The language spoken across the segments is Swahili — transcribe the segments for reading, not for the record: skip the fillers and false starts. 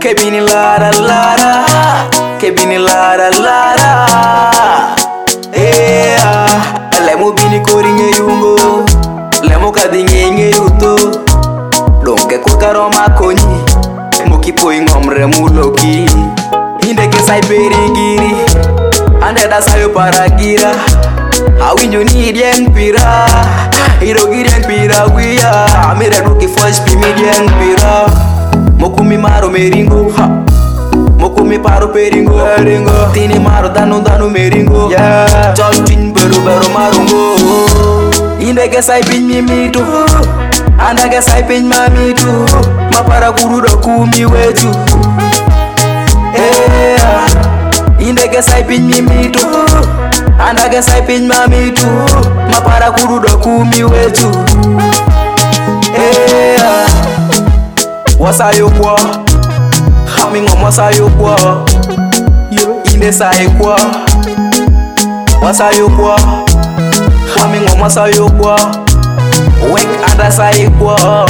Kebini lara lara, kebini lara lara. Lemo bini koringe yungo, lemo kadinge nge yuto. Donke kwa karoma konyi, moki poi ngomre muloki. Inde ke sai perigiri, ande da sayo paragira. Awinjo ni dieng pira, hiro gireng pira wia. Amira duki flash pi mi dieng pira. Mokumi maro meringo, ha. Mokumi paro peringo, eringo. Tini maro danu meringo, yeah. Joltin beru marungo. Inde ke sai pin mimitu, anda ke sai pin mamitu. Mapara guru do kumi wetu. Inde ke sai pin mimitu, anda ke sai pin mamitu. Mapara guru do kumi wetu. Wasa yo kwa, hami ngoma sa yo kwa. Inde sa yo kwa, wasa yo kwa, hami ngoma sa yo kwa. Wek anda sa yo kwa.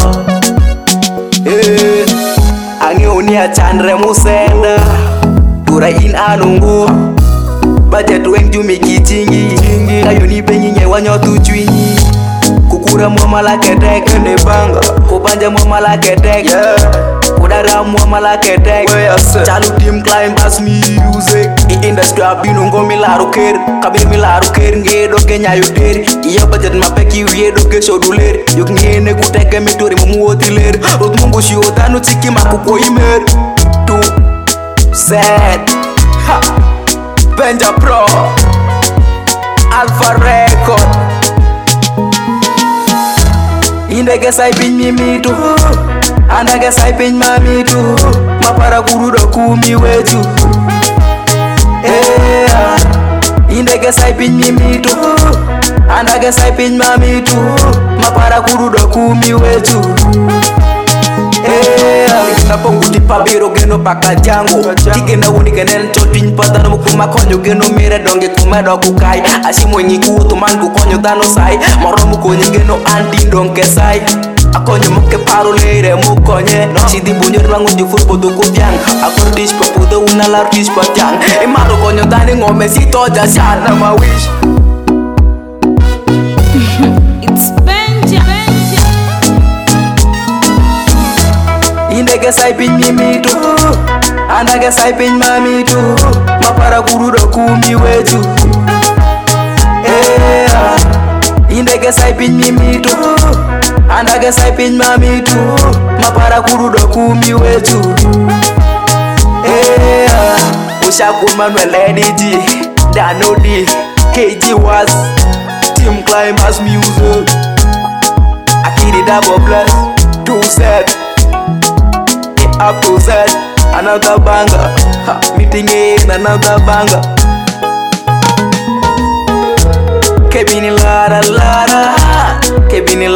Ange oni achandre musenda, tura in anungu. Budget weng jumi kitingi, kayo ni benyi nye wanyo tu chwinyi. Kukura mwama la ketek ne banga, kubanja mwama la ketek, kudara mwama la ketek. Chalu team climb as music, industry abinu ngomi la roker, kabir mi la roker ngedo kenya yoter. Iya budget mapeki uyedo ke shoduler, yuk ngene kuteke mitori mumuotiler. Rot mungu shiotanu tiki makuko imer. 2 set, ha, Benja Pro, Alpha Record. Inde ke sai pin mimitu, anda ke sai pin mamitu. Mapara guru do kumi wetu. Inde ke sai pin mimitu, anda ke sai pin mamitu. Mapara guru do kumi wetu. Napongu di pabiro geno baka jango. Tigena woni kenen chotin patano mukuma konyo geno mere donge kumedo kukai. Asimo nyiku tuman ku konyo dano sai. Moromu konyo geno andi donke sai. Akonyo muke paro leire mukonye. Sidi bunyer bangun jufur podo kudyang. Akor dis papudo unalar dis patyang. Emaro konyo dani ngome sito jasyan nama wish. It's Benja. Inde ke sai pin mimitu, anda ke sai pin mamitu. Mapara guru do kumi wetu. Inde ke sai pin mimitu, anda ke sai pin mamitu. Mapara guru do kumi wetu. Ushaku Manuel Ediji, Danodi, KG was Team Climbers Music. Akiri double plus, 2 set. Up to Z, another banger. Meeting in another banger. Kebini lara lara, kebini